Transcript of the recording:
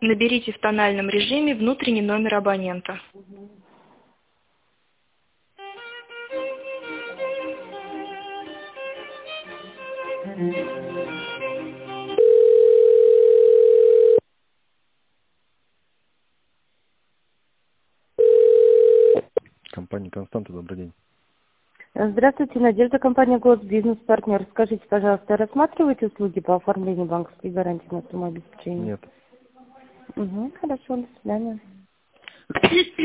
Наберите в тональном режиме внутренний номер абонента. Компания «Константа», добрый день. Здравствуйте, Надежда, компания «Госбизнес Партнер». Скажите, пожалуйста, рассматриваете услуги по оформлению банковской гарантии на самообеспечение? Нет. Хорошо, до свидания.